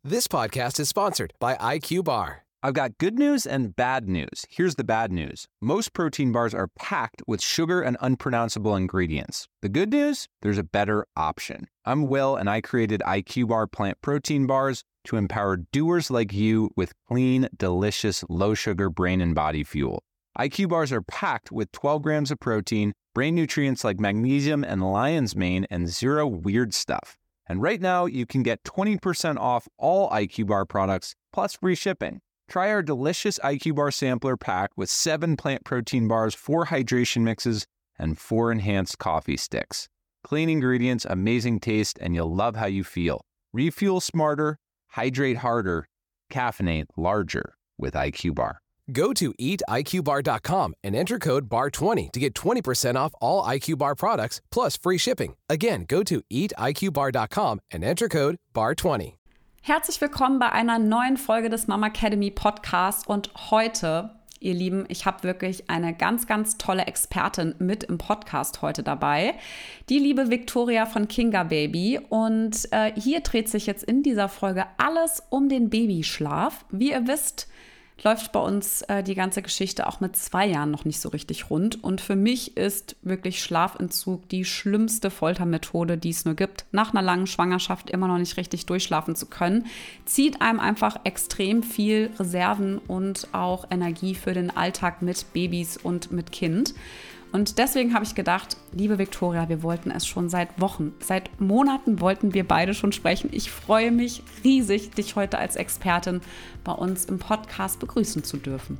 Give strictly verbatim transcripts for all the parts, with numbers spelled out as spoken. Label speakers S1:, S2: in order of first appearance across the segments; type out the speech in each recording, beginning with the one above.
S1: This podcast is sponsored by I Q Bar.
S2: I've got good news and bad news. Here's the bad news. Most protein bars are packed with sugar and unpronounceable ingredients. The good news? There's a better option. I'm Will, and I created I Q Bar plant protein bars to empower doers like you with clean, delicious, low-sugar brain and body fuel. I Q Bars are packed with twelve grams of protein, brain nutrients like magnesium and lion's mane, and zero weird stuff. And right now, you can get twenty percent off all I Q Bar products, plus free shipping. Try our delicious I Q Bar sampler pack with seven plant protein bars, four hydration mixes, and four enhanced coffee sticks. Clean ingredients, amazing taste, and you'll love how you feel. Refuel smarter, hydrate harder, caffeinate larger with I Q Bar.
S1: Go to eat I Q bar dot com and enter code bar twenty to get twenty percent off all I Q Bar products plus free shipping. Again, go to eat I Q bar dot com and enter code bar twenty.
S3: Herzlich willkommen bei einer neuen Folge des Mama Academy Podcasts und heute, ihr Lieben, ich habe wirklich eine ganz, ganz tolle Expertin mit im Podcast heute dabei, die liebe Victoria von Kinga Baby, und äh, hier dreht sich jetzt in dieser Folge alles um den Babyschlaf. Wie ihr wisst, läuft bei uns äh, die ganze Geschichte auch mit zwei Jahren noch nicht so richtig rund. Und für mich ist wirklich Schlafentzug die schlimmste Foltermethode, die es nur gibt. Nach einer langen Schwangerschaft immer noch nicht richtig durchschlafen zu können, zieht einem einfach extrem viel Reserven und auch Energie für den Alltag mit Babys und mit Kind. Und deswegen habe ich gedacht, liebe Victoria, wir wollten es schon seit Wochen, seit Monaten wollten wir beide schon sprechen. Ich freue mich riesig, dich heute als Expertin bei uns im Podcast begrüßen zu dürfen.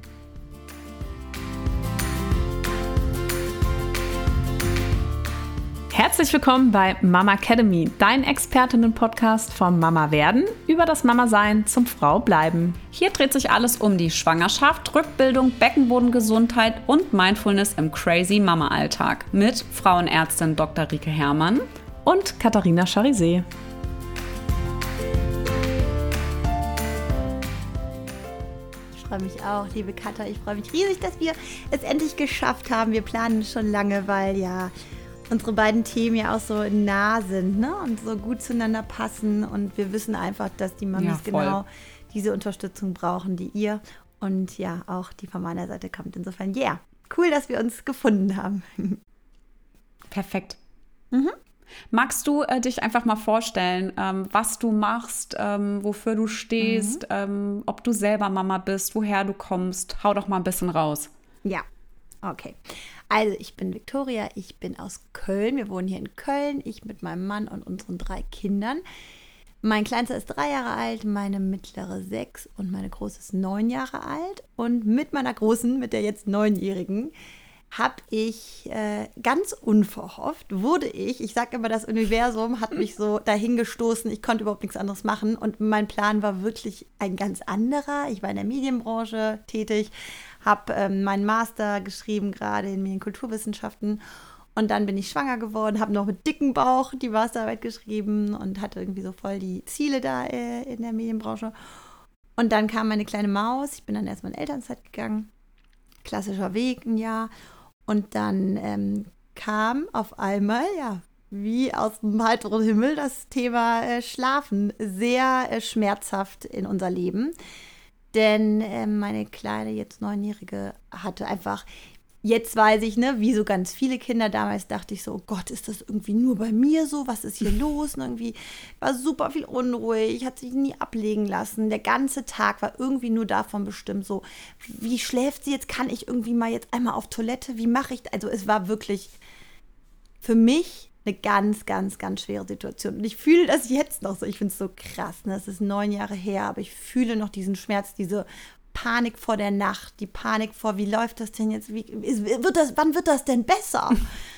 S4: Herzlich willkommen bei Mama Academy, dein Expertinnen-Podcast vom Mama-Werden über das Mama-Sein zum Frau-Bleiben.
S3: Hier dreht sich alles um die Schwangerschaft, Rückbildung, Beckenbodengesundheit und Mindfulness im crazy Mama-Alltag mit Frauenärztin Doktor Rike Herrmann
S4: und Katharina Charizet.
S5: Ich freue mich auch, liebe Katha. Ich freue mich riesig, dass wir es endlich geschafft haben. Wir planen schon lange, weil ja unsere beiden Themen ja auch so nah sind, ne? Und so gut zueinander passen. Und wir wissen einfach, dass die Mamis ja, genau diese Unterstützung brauchen, die ihr und ja auch die von meiner Seite kommt. Insofern, ja, yeah, cool, dass wir uns gefunden haben.
S3: Perfekt. Mhm. Magst du äh, dich einfach mal vorstellen, ähm, was du machst, ähm, wofür du stehst, mhm. ähm, ob du selber Mama bist, woher du kommst? Hau doch mal ein bisschen raus.
S5: Ja, okay. Also ich bin Victoria, ich bin aus Köln. Wir wohnen hier in Köln, ich mit meinem Mann und unseren drei Kindern. Mein Kleinster ist drei Jahre alt, meine mittlere sechs und meine Große ist neun Jahre alt. Und mit meiner Großen, mit der jetzt neunjährigen, habe ich äh, ganz unverhofft, wurde ich, ich sage immer, das Universum hat mich so dahin gestoßen, ich konnte überhaupt nichts anderes machen und mein Plan war wirklich ein ganz anderer. Ich war in der Medienbranche tätig, habe ähm, meinen Master geschrieben, gerade in Medienkulturwissenschaften, und dann bin ich schwanger geworden, habe noch mit dicken Bauch die Masterarbeit geschrieben und hatte irgendwie so voll die Ziele da äh, in der Medienbranche. Und dann kam meine kleine Maus, ich bin dann erstmal in Elternzeit gegangen, klassischer Weg, ein Jahr. Und dann ähm, kam auf einmal, ja, wie aus dem heiteren Himmel, das Thema äh, Schlafen sehr äh, schmerzhaft in unser Leben. Denn äh, meine kleine, jetzt Neunjährige, hatte einfach, jetzt weiß ich, ne, wie so ganz viele Kinder damals, dachte ich so, oh Gott, ist das irgendwie nur bei mir so? Was ist hier los? Und irgendwie war super viel unruhig, hat sich nie ablegen lassen. Der ganze Tag war irgendwie nur davon bestimmt, so, wie schläft sie jetzt? Kann ich irgendwie mal jetzt einmal auf Toilette? Wie mache ich? Also es war wirklich für mich eine ganz, ganz, ganz schwere Situation. Und ich fühle das jetzt noch so. Ich finde es so krass. Ne? Das ist neun Jahre her, aber ich fühle noch diesen Schmerz, diese Panik vor der Nacht, die Panik vor, wie läuft das denn jetzt? Wie, wird das, wann wird das denn besser?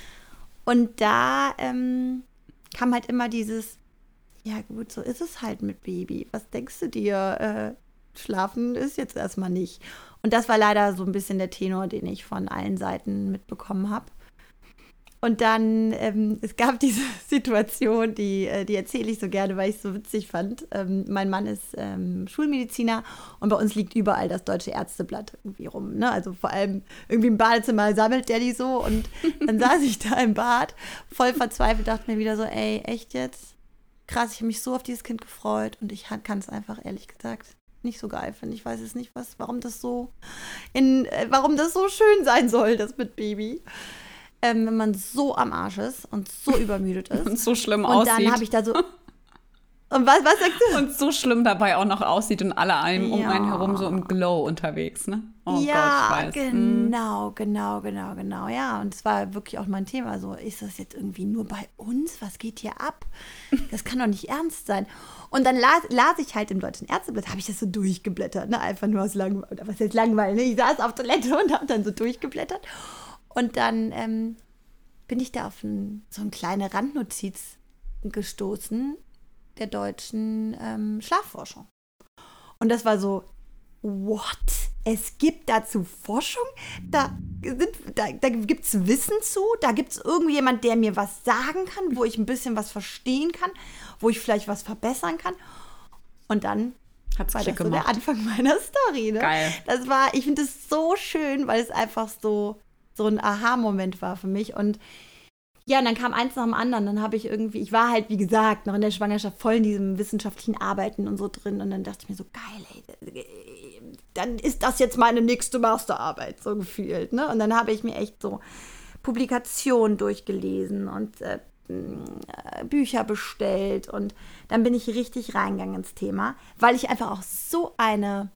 S5: Und da ähm, kam halt immer dieses, ja gut, so ist es halt mit Baby. Was denkst du dir? Äh, schlafen ist jetzt erstmal nicht. Und das war leider so ein bisschen der Tenor, den ich von allen Seiten mitbekommen habe. Und dann, ähm, es gab diese Situation, die, die erzähle ich so gerne, weil ich es so witzig fand. Ähm, mein Mann ist ähm, Schulmediziner und bei uns liegt überall das Deutsche Ärzteblatt irgendwie rum. Ne? Also vor allem irgendwie im Badezimmer sammelt der die so. Und dann saß ich da im Bad, voll verzweifelt, dachte mir wieder so, ey, echt jetzt? krass, ich habe mich so auf dieses Kind gefreut und ich kann es einfach, ehrlich gesagt, nicht so geil finden. Ich weiß es nicht, was, warum das so in, äh, warum das so schön sein soll, das mit Baby. Ähm, wenn man so am Arsch ist und so übermüdet ist.
S3: Und so schlimm
S5: und
S3: aussieht.
S5: Und dann habe ich da so... Und was, was sagst du?
S3: Und so schlimm dabei auch noch aussieht und alle einem um
S5: Ja.
S3: einen herum so im Glow unterwegs, ne? Oh
S5: ja,
S3: Gott, ich weiß.
S5: genau, genau, genau, genau. Ja, und es war wirklich auch mein Thema. So, ist das jetzt irgendwie nur bei uns? Was geht hier ab? Das kann doch nicht ernst sein. Und dann las, las ich halt im Deutschen Ärzteblatt, habe ich das so durchgeblättert, ne? Einfach nur aus Langweil, oder was heißt Langweil, ne? Ich saß auf Toilette und habe dann so durchgeblättert. Und dann ähm, bin ich da auf ein, so eine kleine Randnotiz gestoßen der deutschen ähm, Schlafforschung. Und das war so, what? Es gibt dazu Forschung? Da, sind, da, da gibt es Wissen zu? Da gibt es irgendjemand, der mir was sagen kann, wo ich ein bisschen was verstehen kann, wo ich vielleicht was verbessern kann? Und dann
S3: Hat's
S5: war
S3: Klick
S5: das so
S3: gemacht.
S5: der Anfang meiner Story. Ne?
S3: Geil.
S5: Das war, ich finde es so schön, weil es einfach so, so ein Aha-Moment war für mich. Und ja, und dann kam eins nach dem anderen. Dann habe ich irgendwie, ich war halt, wie gesagt, noch in der Schwangerschaft voll in diesem wissenschaftlichen Arbeiten und so drin. Und dann dachte ich mir so, geil, ey, dann ist das jetzt meine nächste Masterarbeit, so gefühlt. Ne? Und dann habe ich mir echt so Publikationen durchgelesen und äh, Bücher bestellt. Und dann bin ich richtig reingegangen ins Thema, weil ich einfach auch so eine,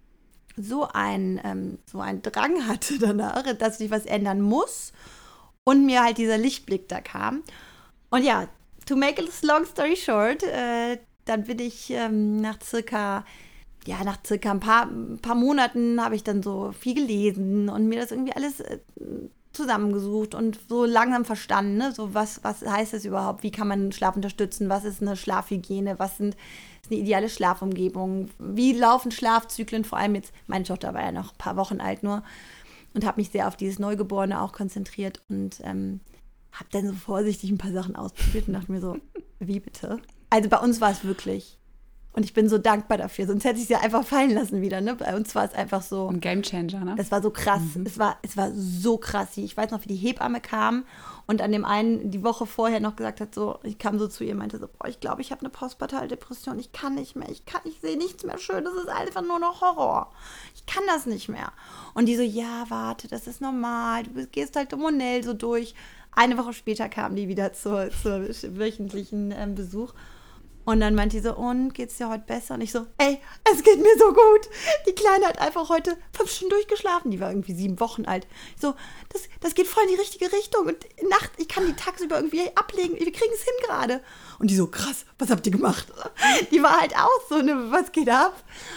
S5: so ein, ähm, so einen Drang hatte danach, dass ich was ändern muss. Und mir halt dieser Lichtblick da kam. Und ja, to make a long story short, äh, dann bin ich ähm, nach circa, ja, nach circa ein paar, ein paar Monaten habe ich dann so viel gelesen und mir das irgendwie alles äh, zusammengesucht und so langsam verstanden, ne? So was, was heißt das überhaupt? Wie kann man Schlaf unterstützen? Was ist eine Schlafhygiene? Was sind, ist eine ideale Schlafumgebung? Wie laufen Schlafzyklen? Vor allem jetzt, meine Tochter war ja noch ein paar Wochen alt nur. Und habe mich sehr auf dieses Neugeborene auch konzentriert und ähm, habe dann so vorsichtig ein paar Sachen ausprobiert und dachte mir so, wie bitte? Also bei uns war es wirklich, und ich bin so dankbar dafür, sonst hätte ich es ja einfach fallen lassen wieder, ne? Bei uns war es einfach so.
S3: Ein Gamechanger, ne?
S5: Das war so krass, mhm. es war, es war so krass. Ich weiß noch, wie die Hebamme kam und an dem einen die Woche vorher noch gesagt hat, so, ich kam so zu ihr und meinte so, boah, ich glaube, ich habe eine postpartale Depression, ich kann nicht mehr, ich kann, ich sehe nichts mehr schön, das ist einfach nur noch Horror. Ich kann das nicht mehr. Und die so, ja, warte, das ist normal, du gehst halt hormonell so durch. Eine Woche später kam die wieder zur, zur wöchentlichen ähm, Besuch. Und dann meinte die so, und geht's dir heute besser? Und ich so, ey, es geht mir so gut. Die Kleine hat einfach heute fünf Stunden durchgeschlafen. Die war irgendwie sieben Wochen alt. Ich so, das, das geht voll in die richtige Richtung. Und Nacht, ich kann die tagsüber irgendwie ablegen. Wir kriegen es hin gerade. Und die so, krass, was habt ihr gemacht? Die war halt auch so, ne, was geht ab?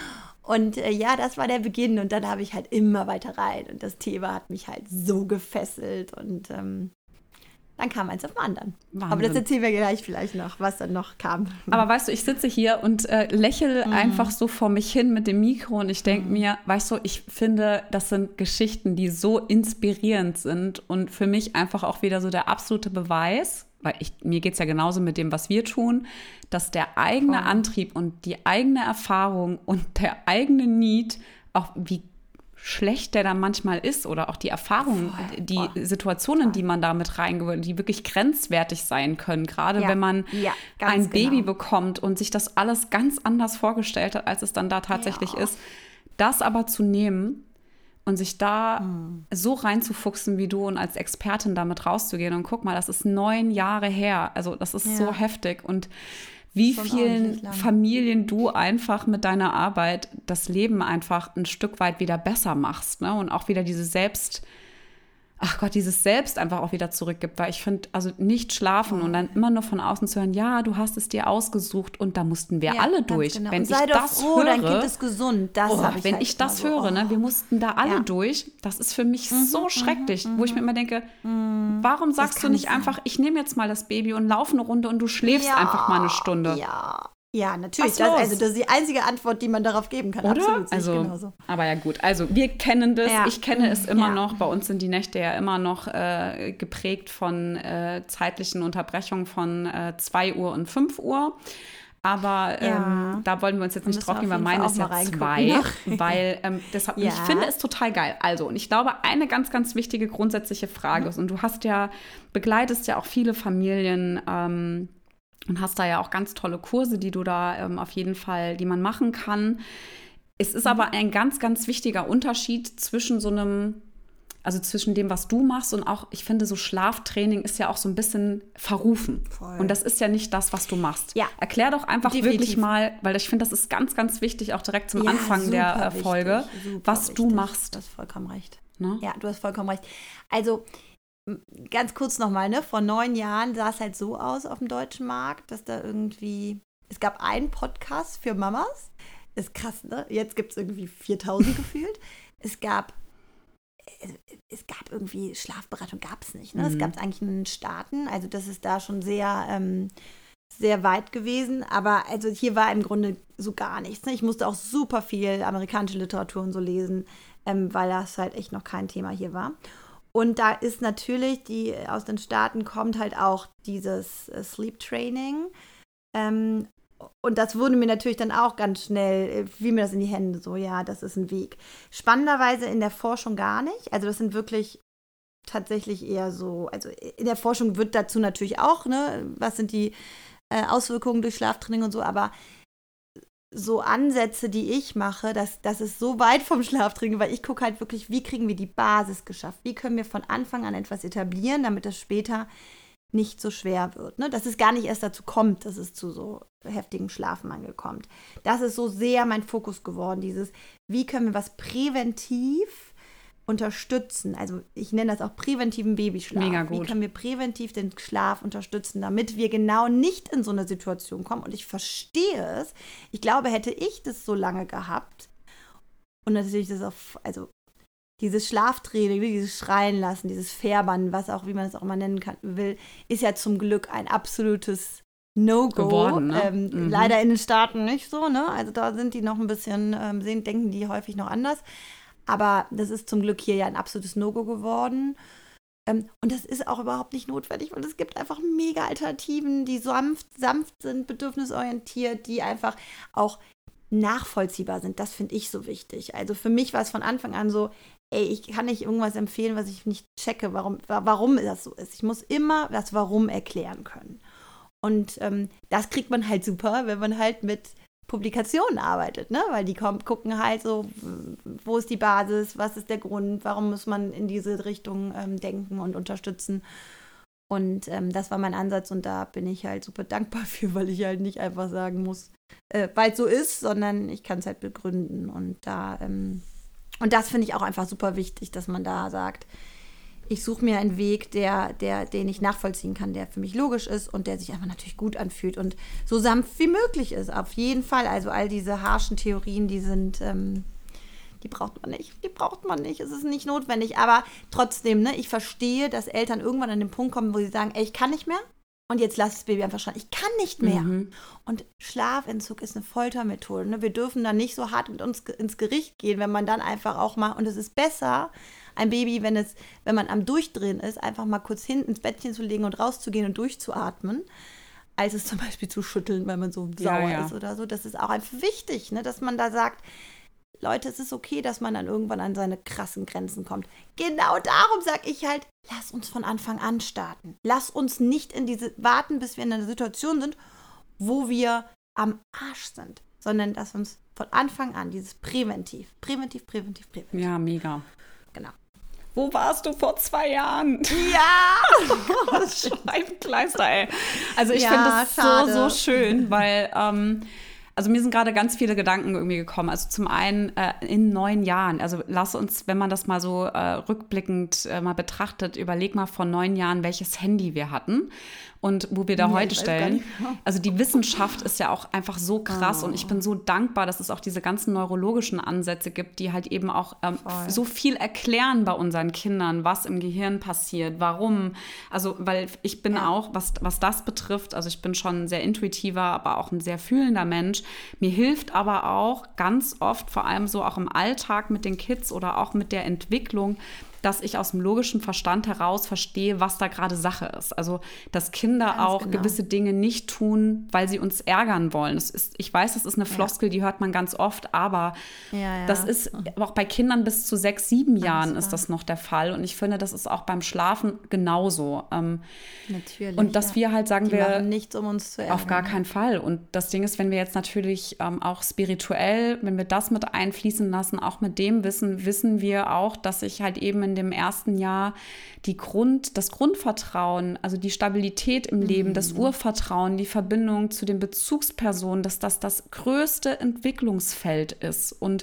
S5: Und äh, ja, das war der Beginn. Und dann habe ich halt immer weiter rein. Und das Thema hat mich halt so gefesselt. Und ähm, dann kam eins auf den anderen.
S3: Wahnsinn.
S5: Aber das erzählen wir gleich vielleicht noch, was dann noch kam.
S3: Aber weißt du, ich sitze hier und äh, lächle mhm. einfach so vor mich hin mit dem Mikro und ich denke mhm. mir, weißt du, ich finde, das sind Geschichten, die so inspirierend sind und für mich einfach auch wieder so der absolute Beweis, weil ich, mir geht es ja genauso mit dem, was wir tun, dass der eigene Voll. Antrieb und die eigene Erfahrung und der eigene Need, auch wie schlecht der dann manchmal ist oder auch die Erfahrungen, Voll. die Voll. Situationen, Voll. die man da mit reingewöhnt, die wirklich grenzwertig sein können, gerade ja. wenn man
S5: ja,
S3: ein Baby
S5: genau.
S3: bekommt und sich das alles ganz anders vorgestellt hat, als es dann da tatsächlich ja. ist. Das aber zu nehmen und sich da hm. so reinzufuchsen wie du und als Expertin damit rauszugehen und guck mal, das ist neun Jahre her, also das ist ja. so heftig und wie vielen Familien du einfach mit deiner Arbeit das Leben einfach ein Stück weit wieder besser machst, ne? Und auch wieder diese Selbst, ach Gott, dieses Selbst einfach auch wieder zurückgibt, weil ich finde, also nicht schlafen oh. und dann immer nur von außen zu hören, ja, du hast es dir ausgesucht und da mussten wir ja, alle durch.
S5: Genau.
S3: Wenn
S5: und sei
S3: ich
S5: doch
S3: das
S5: froh,
S3: höre,
S5: dein Kind ist gesund. Das
S3: oh,
S5: habe ich
S3: wenn
S5: halt
S3: ich das
S5: so,
S3: höre,
S5: oh.
S3: ne, wir mussten da alle
S5: ja.
S3: durch, das ist für mich mhm, so schrecklich,
S5: mhm,
S3: wo ich mir immer denke, mhm. warum sagst du nicht einfach, sein. ich nehme jetzt mal das Baby und laufe eine Runde und du schläfst
S5: ja.
S3: einfach mal eine Stunde.
S5: Ja. Ja, natürlich. Das, also das ist die einzige Antwort, die man darauf geben kann.
S3: Oder?
S5: Absolut,
S3: also,
S5: genauso.
S3: Aber ja gut, also wir kennen das,
S5: ja.
S3: ich kenne es immer
S5: ja.
S3: noch. Bei uns sind die Nächte ja immer noch äh, geprägt von äh, zeitlichen Unterbrechungen von äh, zwei Uhr und fünf Uhr. Aber ähm, ja. da wollen wir uns jetzt nicht drauf gehen, weil meine ist ja zwei. Weil ähm, deshalb, ja. ich finde es total geil. Also, und ich glaube, eine ganz, ganz wichtige grundsätzliche Frage mhm. ist, und du hast ja, begleitest ja auch viele Familien, ähm, und hast da ja auch ganz tolle Kurse, die du da ähm, auf jeden Fall, die man machen kann. Es ist aber ein ganz, ganz wichtiger Unterschied zwischen so einem, also zwischen dem, was du machst und auch, ich finde, so Schlaftraining ist ja auch so ein bisschen verrufen. Voll. Und das ist ja nicht das, was du machst. Ja. Erklär doch einfach Definitiv. wirklich mal, weil ich finde, das ist ganz, ganz wichtig, auch direkt zum ja, Anfang der äh, Folge, wichtig, was wichtig. du machst.
S5: Du hast vollkommen recht. Ne? Ja, du hast vollkommen recht. Also, ganz kurz nochmal, ne? Vor neun Jahren sah es halt so aus auf dem deutschen Markt, dass da irgendwie, es gab einen Podcast für Mamas. Das ist krass, ne? Jetzt gibt es irgendwie viertausend gefühlt. Es gab Es gab irgendwie, Schlafberatung gab es nicht. Ne? Mhm. Es gab es eigentlich nur in den Staaten. Also das ist da schon sehr, ähm, sehr weit gewesen. Aber also hier war im Grunde so gar nichts. Ne? Ich musste auch super viel amerikanische Literatur und so lesen, ähm, weil das halt echt noch kein Thema hier war. Und da ist natürlich, die aus den Staaten kommt halt auch dieses äh, Sleep Training. Ähm, Und das wurde mir natürlich dann auch ganz schnell, fiel mir das in die Hände, so, ja, das ist ein Weg. Spannenderweise in der Forschung gar nicht. Also das sind wirklich tatsächlich eher so, also in der Forschung wird dazu natürlich auch, ne, was sind die äh, Auswirkungen durch Schlaftraining und so, aber so Ansätze, die ich mache, das, das ist so weit vom Schlaftraining, weil ich gucke halt wirklich, wie kriegen wir die Basis geschafft? Wie können wir von Anfang an etwas etablieren, damit das später nicht so schwer wird, ne? Dass es gar nicht erst dazu kommt, dass es zu so heftigem Schlafmangel kommt. Das ist so sehr mein Fokus geworden, dieses, wie können wir was präventiv unterstützen, also ich nenne das auch präventiven Babyschlaf. Mega gut. Wie können wir präventiv den Schlaf unterstützen, damit wir genau nicht in so eine Situation kommen, und ich verstehe es, ich glaube, hätte ich das so lange gehabt und natürlich das auf, also dieses Schlaftraining, dieses Schreien lassen, dieses Färbern, was auch, wie man es auch immer nennen kann, will, ist ja zum Glück ein absolutes No-Go. Geworden, ne? ähm, mhm. Leider in den Staaten nicht so, ne? Also da sind die noch ein bisschen, ähm, sehen, denken die häufig noch anders. Aber das ist zum Glück hier ja ein absolutes No-Go geworden. Ähm, und das ist auch überhaupt nicht notwendig, weil es gibt einfach mega Alternativen, die sanft, sanft sind, bedürfnisorientiert, die einfach auch nachvollziehbar sind. Das finde ich so wichtig. Also für mich war es von Anfang an so, ey, ich kann nicht irgendwas empfehlen, was ich nicht checke, warum, warum das so ist. Ich muss immer das Warum erklären können. Und ähm, das kriegt man halt super, wenn man halt mit Publikationen arbeitet, ne? Weil die kommen, gucken halt so, wo ist die Basis, was ist der Grund, warum muss man in diese Richtung ähm, denken und unterstützen. Und ähm, das war mein Ansatz, und da bin ich halt super dankbar für, weil ich halt nicht einfach sagen muss, äh, weil es so ist, sondern ich kann es halt begründen. Und da ähm, Und das finde ich auch einfach super wichtig, dass man da sagt, ich suche mir einen Weg, der, der, den ich nachvollziehen kann, der für mich logisch ist und der sich einfach natürlich gut anfühlt und so sanft wie möglich ist. Auf jeden Fall. Also all diese harschen Theorien, die sind, ähm, die braucht man nicht. Die braucht man nicht. Es ist nicht notwendig. Aber trotzdem, ne, ich verstehe, dass Eltern irgendwann an den Punkt kommen, wo sie sagen, ey, ich kann nicht mehr. Und jetzt lass das Baby einfach schreien. Ich kann nicht mehr. Mhm. Und Schlafentzug ist eine Foltermethode. Ne? Wir dürfen da nicht so hart mit uns ins Gericht gehen, wenn man dann einfach auch mal, und es ist besser, ein Baby, wenn es, wenn man am Durchdrehen ist, einfach mal kurz hin ins Bettchen zu legen und rauszugehen und durchzuatmen, als es zum Beispiel zu schütteln, weil man so sauer ja, ja. ist oder so. Das ist auch einfach wichtig, ne? Dass man da sagt, Leute, es ist okay, dass man dann irgendwann an seine krassen Grenzen kommt. Genau darum sage ich halt, lass uns von Anfang an starten. Lass uns nicht in diese warten, bis wir in einer Situation sind, wo wir am Arsch sind, sondern dass uns von Anfang an dieses Präventiv, Präventiv, Präventiv, Präventiv.
S3: Ja, mega.
S5: Genau.
S3: Wo warst du vor zwei Jahren?
S5: Ja!
S3: Scheibenkleister, ey. Also ich ja, finde das schade. so, so schön, weil ähm, also mir sind gerade ganz viele Gedanken irgendwie gekommen. Also zum einen äh, in neun Jahren. Also lass uns, wenn man das mal so äh, rückblickend äh, mal betrachtet, überleg mal vor neun Jahren, welches Handy wir hatten und wo wir da ja, heute stellen. Also die Wissenschaft ist ja auch einfach so krass, oh. und ich bin so dankbar, dass es auch diese ganzen neurologischen Ansätze gibt, die halt eben auch ähm, so viel erklären bei unseren Kindern, was im Gehirn passiert, warum. Also weil ich bin ja. auch, was, was das betrifft, also ich bin schon ein sehr intuitiver, aber auch ein sehr fühlender Mensch. Mir hilft aber auch ganz oft, vor allem so auch im Alltag mit den Kids oder auch mit der Entwicklung, dass ich aus dem logischen Verstand heraus verstehe, was da gerade Sache ist. Also, dass Kinder
S5: Ganz
S3: auch
S5: genau.
S3: gewisse Dinge nicht tun, weil sie uns ärgern wollen. Das ist, ich weiß, das ist eine Floskel, die hört man ganz oft, aber
S5: Ja, ja.
S3: das ist auch bei Kindern bis zu sechs, sieben Jahren ist das noch der Fall. Und ich finde, das ist auch beim Schlafen genauso. Ähm,
S5: Natürlich.
S3: und dass
S5: ja.
S3: wir halt sagen,
S5: Die
S3: wir
S5: machen nichts, um uns zu ärgern.
S3: auf gar keinen Fall. Und das Ding ist, wenn wir jetzt natürlich ähm, auch spirituell, wenn wir das mit einfließen lassen, auch mit dem Wissen, wissen wir auch, dass ich halt eben in dem ersten Jahr die Grund, das Grundvertrauen, also die Stabilität im Leben, mhm. das Urvertrauen, die Verbindung zu den Bezugspersonen, dass das das größte Entwicklungsfeld ist. Und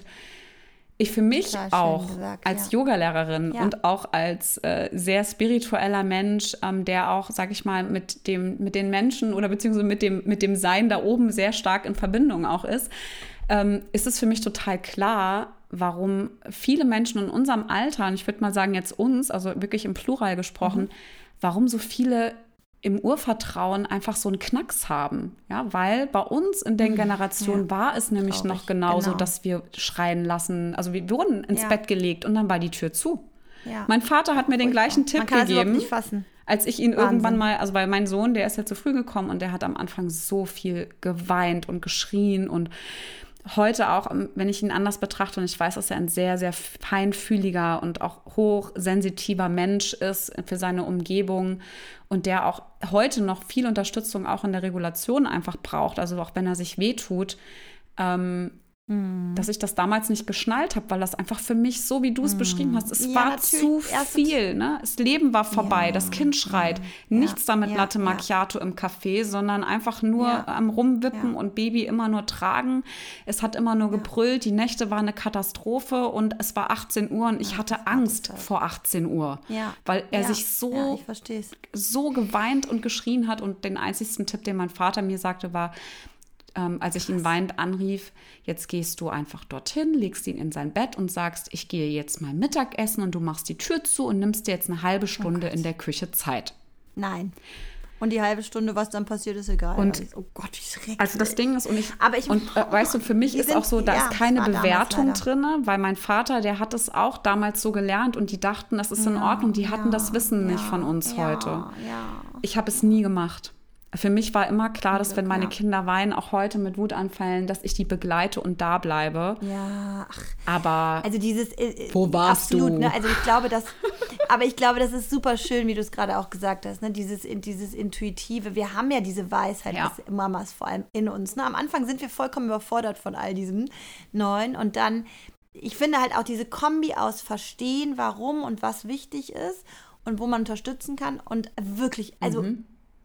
S3: ich für mich
S5: Total schön
S3: auch
S5: gesagt,
S3: als
S5: ja.
S3: Yogalehrerin
S5: Ja.
S3: und auch als äh, sehr spiritueller Mensch, ähm, der auch, sag ich mal, mit dem, mit den Menschen oder beziehungsweise mit dem, mit dem Sein da oben sehr stark in Verbindung auch ist, ähm, ist es für mich total klar, warum viele Menschen in unserem Alter, und ich würde mal sagen jetzt uns, also wirklich im Plural gesprochen, mhm. warum so viele im Urvertrauen einfach so einen Knacks haben. Ja, weil bei uns in der Generation ja. war es nämlich Traurig. noch genauso, genau. dass wir schreien lassen. Also wir wurden ins ja. Bett gelegt und dann war die Tür zu. Ja. Mein Vater hat mir den gleichen Tipp
S5: Man kann
S3: gegeben,
S5: das nicht fassen.
S3: als ich ihn
S5: Wahnsinn.
S3: irgendwann mal, also weil mein Sohn, der ist ja zu früh gekommen und der hat am Anfang so viel geweint und geschrien und heute auch, wenn ich ihn anders betrachte, und ich weiß, dass er ein sehr, sehr feinfühliger und auch hochsensitiver Mensch ist für seine Umgebung und der auch heute noch viel Unterstützung auch in der Regulation einfach braucht, also auch wenn er sich wehtut, ähm, mm. dass ich das damals nicht geschnallt habe, weil das einfach für mich, so wie du es mm. beschrieben hast, es
S5: ja,
S3: war zu viel. Ne? Das Leben war vorbei, ja. das Kind schreit. Ja. Nichts damit ja. Latte Macchiato ja. im Café, sondern einfach nur ja. am Rumwippen ja. und Baby immer nur tragen. Es hat immer nur gebrüllt, die Nächte waren eine Katastrophe und es war achtzehn Uhr und ich ja, hatte Angst vor achtzehn Uhr,
S5: ja.
S3: weil er
S5: ja.
S3: sich so,
S5: ja, ich versteh's.
S3: so geweint und geschrien hat. Und den einzigsten Tipp, den mein Vater mir sagte, war, Ähm, als ich ihn weinend anrief, jetzt gehst du einfach dorthin, legst ihn in sein Bett und sagst, ich gehe jetzt mal Mittagessen und du machst die Tür zu und nimmst dir jetzt eine halbe Stunde oh in der Küche Zeit.
S5: Nein. Und die halbe Stunde, was dann passiert, ist egal.
S3: Und
S5: oh Gott, wie schrecklich.
S3: Also das Ding ist, und ich,
S5: Aber ich
S3: und äh, weißt du, für mich ist
S5: sind,
S3: auch so, da
S5: ja,
S3: ist keine Bewertung
S5: damals
S3: drin, weil mein Vater, der hat es auch damals so gelernt und die dachten, das ist ja, in Ordnung, die hatten ja, das Wissen ja, nicht von uns
S5: ja,
S3: heute.
S5: Ja.
S3: Ich habe es nie gemacht. Für mich war immer klar, dass wenn meine
S5: ja.
S3: Kinder weinen, auch heute mit Wutanfällen, dass ich die begleite und da bleibe.
S5: Ja, ach.
S3: Aber
S5: also dieses äh,
S3: wo warst
S5: absolut,
S3: du?
S5: Ne? Also ich glaube, dass, aber ich glaube, das ist super schön, wie du es gerade auch gesagt hast, ne? Dieses, dieses Intuitive. Wir haben ja diese Weisheit,
S3: ja.
S5: des Mamas vor allem in uns. Ne? Am Anfang sind wir vollkommen überfordert von all diesem Neuen und dann, ich finde halt auch diese Kombi aus Verstehen, warum und was wichtig ist und wo man unterstützen kann und wirklich, also mhm.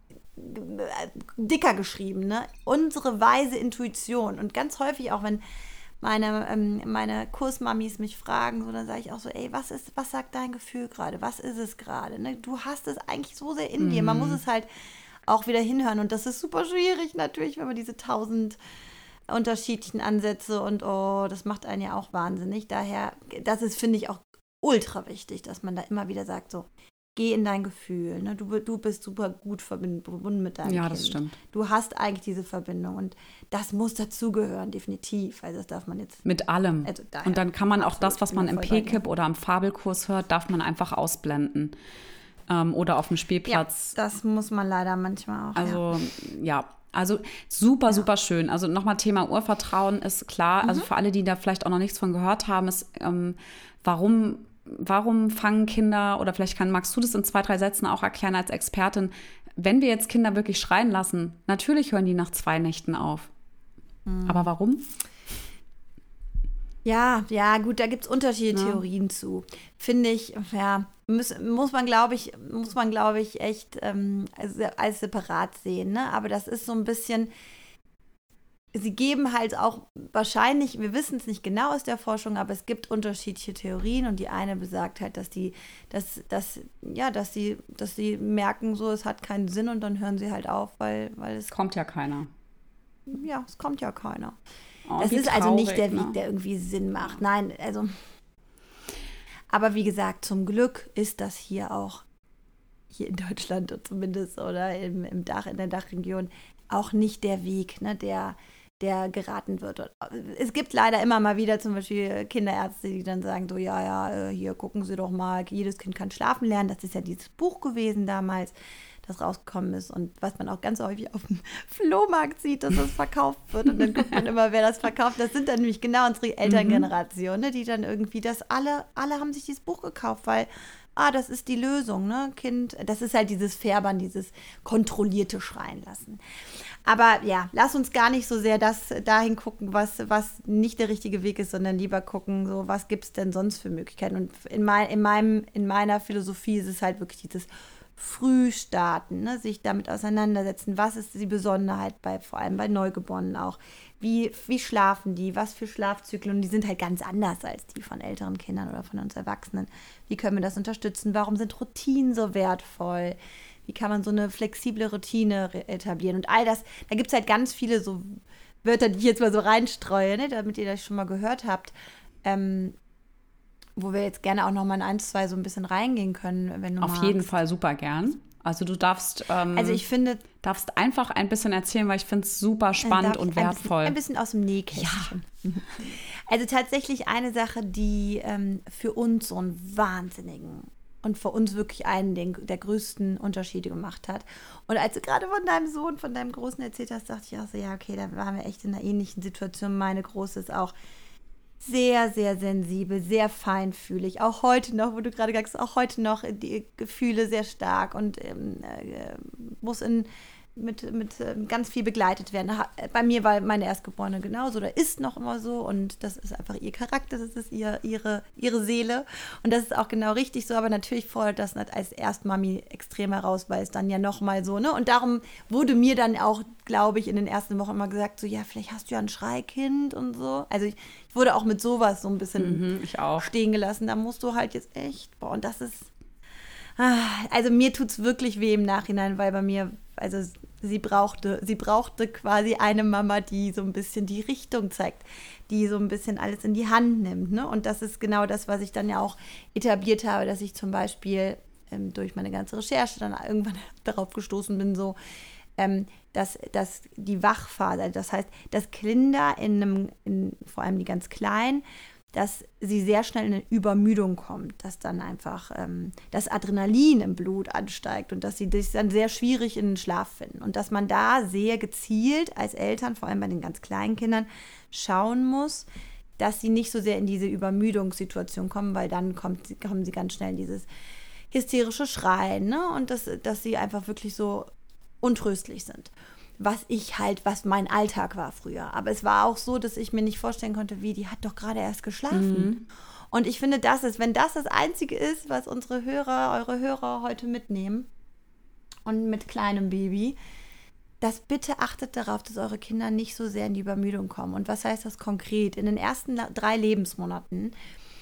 S5: dicker geschrieben, ne? Unsere weise Intuition. Und ganz häufig auch, wenn meine, ähm, meine Kursmamis mich fragen, so, dann sage ich auch so, ey, was ist, was sagt dein Gefühl gerade? Was ist es gerade? Ne? Du hast es eigentlich so sehr in mm. dir. Man muss es halt auch wieder hinhören. Und das ist super schwierig natürlich, wenn man diese tausend unterschiedlichen Ansätze und oh, das macht einen ja auch wahnsinnig. Daher, das ist, finde ich, auch ultra wichtig, dass man da immer wieder sagt, so, geh in dein Gefühl. Ne? Du, du bist super gut verbunden mit deinem
S3: ja,
S5: Kind.
S3: Das stimmt.
S5: Du hast eigentlich diese Verbindung und das muss dazugehören, definitiv. Also das darf man jetzt...
S3: Mit allem.
S5: Also daher,
S3: und dann kann man auch
S5: absolut,
S3: das, was man im P K I P oder am Fabelkurs hört, darf man einfach ausblenden. Ähm, oder auf dem Spielplatz.
S5: Ja, das muss man leider manchmal auch.
S3: Also, ja. ja. Also super, ja. super schön. Also nochmal Thema Urvertrauen ist klar. Mhm. Also für alle, die da vielleicht auch noch nichts von gehört haben, ist, ähm, warum... Warum fangen Kinder, oder vielleicht kann, magst du das in zwei, drei Sätzen auch erklären als Expertin, wenn wir jetzt Kinder wirklich schreien lassen, natürlich hören die nach zwei Nächten auf. Mhm. Aber warum?
S5: Ja, ja, gut, da gibt es unterschiedliche ja. Theorien zu. Finde ich, ja, muss, muss man, glaube ich, muss man, glaube ich, echt ähm, als, als separat sehen, ne? Aber das ist so ein bisschen... Sie geben halt auch wahrscheinlich, wir wissen es nicht genau aus der Forschung, aber es gibt unterschiedliche Theorien und die eine besagt halt, dass die, dass, dass, ja, dass sie, dass sie merken, so, es hat keinen Sinn und dann hören sie halt auf, weil, weil es
S3: kommt ja keiner.
S5: Ja, es kommt ja keiner.
S3: Oh,
S5: das ist traurig, also nicht der Weg,
S3: ne?
S5: der irgendwie Sinn macht. Nein, also, aber wie gesagt, zum Glück ist das hier auch, hier in Deutschland zumindest oder im, im Dach, in der Dachregion, auch nicht der Weg, ne, der der geraten wird. Es gibt leider immer mal wieder zum Beispiel Kinderärzte, die dann sagen so, ja, ja, hier gucken Sie doch mal, jedes Kind kann schlafen lernen. Das ist ja dieses Buch gewesen damals, das rausgekommen ist und was man auch ganz häufig auf dem Flohmarkt sieht, dass das verkauft wird. Und dann guckt man immer, wer das verkauft. Das sind dann nämlich genau unsere Elterngeneration, ne, die dann irgendwie das alle, alle haben sich dieses Buch gekauft, weil ah, das ist die Lösung, ne, Kind. Das ist halt dieses Färbern, dieses kontrollierte Schreien lassen. Aber ja, lass uns gar nicht so sehr das dahin gucken, was, was nicht der richtige Weg ist, sondern lieber gucken, so was gibt es denn sonst für Möglichkeiten. Und in, mein, in, meinem, in meiner Philosophie ist es halt wirklich dieses Frühstarten, ne? Sich damit auseinandersetzen, was ist die Besonderheit bei, vor allem bei Neugeborenen auch. Wie, wie schlafen die, was für Schlafzyklen, und die sind halt ganz anders als die von älteren Kindern oder von uns Erwachsenen. Wie können wir das unterstützen? Warum sind Routinen so wertvoll? Wie kann man so eine flexible Routine etablieren? Und all das, da gibt es halt ganz viele so Wörter, die ich jetzt mal so reinstreue, ne? Damit ihr das schon mal gehört habt, ähm, wo wir jetzt gerne auch noch mal in eins, zwei so ein bisschen reingehen können, wenn du
S3: Auf
S5: magst.
S3: jeden Fall super gern. Also du darfst, ähm,
S5: Also ich finde,
S3: darfst einfach ein bisschen erzählen, weil ich finde es super spannend und wertvoll.
S5: Ein bisschen, ein bisschen aus dem Nähkästchen. Ja. Also tatsächlich eine Sache, die ähm, für uns so einen wahnsinnigen und für uns wirklich einen den, der größten Unterschiede gemacht hat. Und als du gerade von deinem Sohn, von deinem Großen erzählt hast, dachte ich auch so, ja okay, da waren wir echt in einer ähnlichen Situation. Meine Große ist auch sehr, sehr sensibel, sehr feinfühlig. Auch heute noch, wo du gerade sagst, auch heute noch die Gefühle sehr stark und ähm, äh, muss in, mit, mit äh, ganz viel begleitet werden. Bei mir war meine Erstgeborene genauso, oder ist noch immer so, und das ist einfach ihr Charakter, das ist ihr, ihre, ihre Seele, und das ist auch genau richtig so, aber natürlich fordert das nicht als Erstmami extrem heraus, weil es dann ja nochmal so, ne, und darum wurde mir dann auch, glaube ich, in den ersten Wochen immer gesagt, so, ja, vielleicht hast du ja ein Schreikind und so, also ich, ich wurde auch mit sowas so ein bisschen
S3: mhm, ich auch.
S5: stehen gelassen, da musst du halt jetzt echt, boah, und das ist, also mir tut es wirklich weh im Nachhinein, weil bei mir, also sie brauchte, sie brauchte quasi eine Mama, die so ein bisschen die Richtung zeigt, die so ein bisschen alles in die Hand nimmt, ne? Und das ist genau das, was ich dann ja auch etabliert habe, dass ich zum Beispiel ähm, durch meine ganze Recherche dann irgendwann darauf gestoßen bin, so, ähm, dass, dass die Wachphase, das heißt, dass Kinder in einem, in, vor allem die ganz Kleinen, dass sie sehr schnell in eine Übermüdung kommt, dass dann einfach ähm, das Adrenalin im Blut ansteigt und dass sie das dann sehr schwierig in den Schlaf finden. Und dass man da sehr gezielt als Eltern, vor allem bei den ganz kleinen Kindern, schauen muss, dass sie nicht so sehr in diese Übermüdungssituation kommen, weil dann kommt, kommen sie ganz schnell in dieses hysterische Schreien, ne? Und dass, dass sie einfach wirklich so untröstlich sind. Was ich halt, was mein Alltag war früher. Aber es war auch so, dass ich mir nicht vorstellen konnte, wie, die hat doch gerade erst geschlafen. Mhm. Und ich finde, das ist, wenn das das Einzige ist, was unsere Hörer, eure Hörer heute mitnehmen und mit kleinem Baby, das bitte achtet darauf, dass eure Kinder nicht so sehr in die Übermüdung kommen. Und was heißt das konkret? In den ersten drei Lebensmonaten,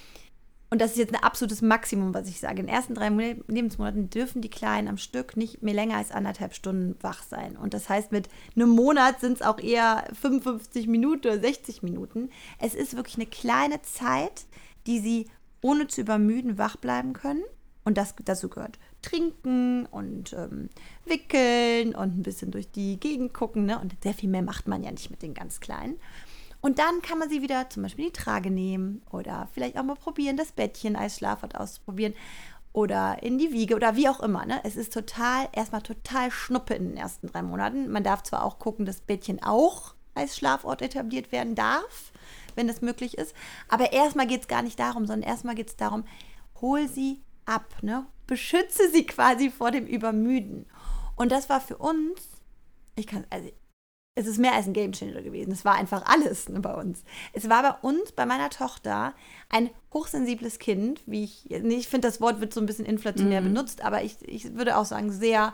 S5: und das ist jetzt ein absolutes Maximum, was ich sage, in den ersten drei Lebensmonaten dürfen die Kleinen am Stück nicht mehr länger als anderthalb Stunden wach sein. Und das heißt, mit einem Monat sind es auch eher fünfundfünfzig Minuten oder sechzig Minuten. Es ist wirklich eine kleine Zeit, die sie ohne zu übermüden wach bleiben können. Und das, dazu gehört Trinken und ähm, Wickeln und ein bisschen durch die Gegend gucken, ne? Und sehr viel mehr macht man ja nicht mit den ganz Kleinen. Und dann kann man sie wieder zum Beispiel in die Trage nehmen oder vielleicht auch mal probieren, das Bettchen als Schlafort auszuprobieren oder in die Wiege oder wie auch immer, ne? Es ist total, erstmal total Schnuppe in den ersten drei Monaten. Man darf zwar auch gucken, dass Bettchen auch als Schlafort etabliert werden darf, wenn das möglich ist, aber erstmal geht es gar nicht darum, sondern erstmal geht es darum, hol sie ab, ne? Beschütze sie quasi vor dem Übermüden. Und das war für uns, ich kann, also es ist mehr als ein Gamechanger gewesen. Es war einfach alles, ne, bei uns. Es war bei uns, bei meiner Tochter, ein hochsensibles Kind, wie ich, nee, ich finde, das Wort wird so ein bisschen inflationär mhm. benutzt, aber ich, ich würde auch sagen, sehr,